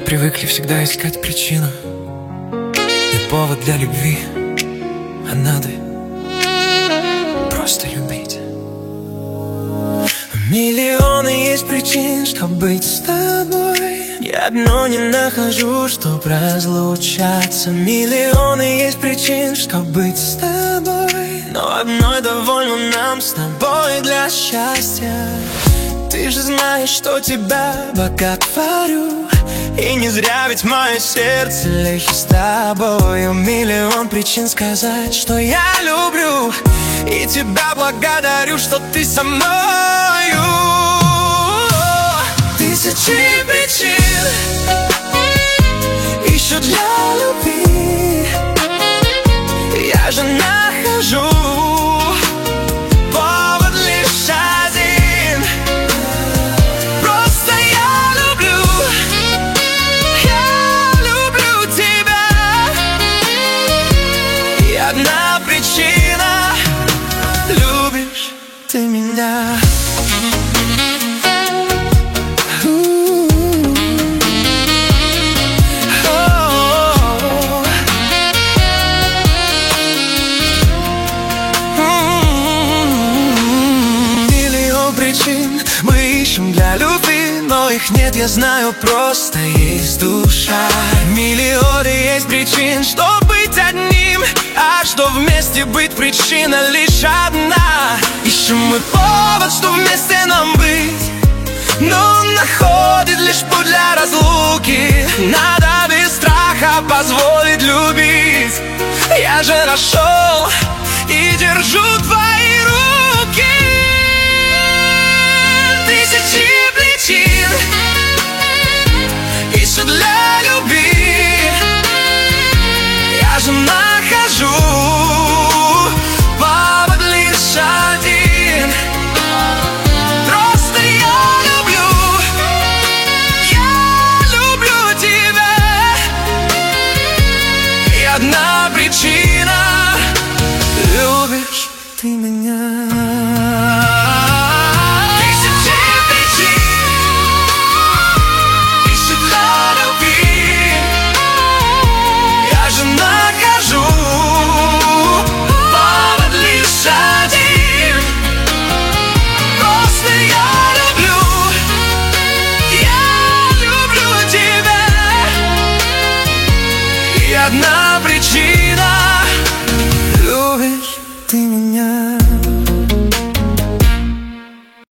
привыкли всегда искать причину и повод для любви, а надо просто любить. Миллионы есть причин, чтобы быть с тобой. Я одно не нахожу, чтоб разлучаться. Миллионы есть причин, чтобы быть с тобой, но одной довольно нам с тобой для счастья. Ты же знаешь, что тебя боготворю, и не зря ведь мое сердце лечит с тобою. Миллион причин сказать, что я люблю, и тебя благодарю, что ты со мною. Тысячи причин еще для любви, я же нахожу повод лишь один. Просто я люблю тебя, и одна причина — любишь ты меня. Мы ищем для любви, но их нет, я знаю, просто есть душа. Миллионы есть причин, чтобы быть одним, а что вместе быть причина лишь одна. Ищем мы повод, что вместе нам быть, но он находит лишь путь для разлуки. Надо без страха позволить любить. Я же нашел и держу твою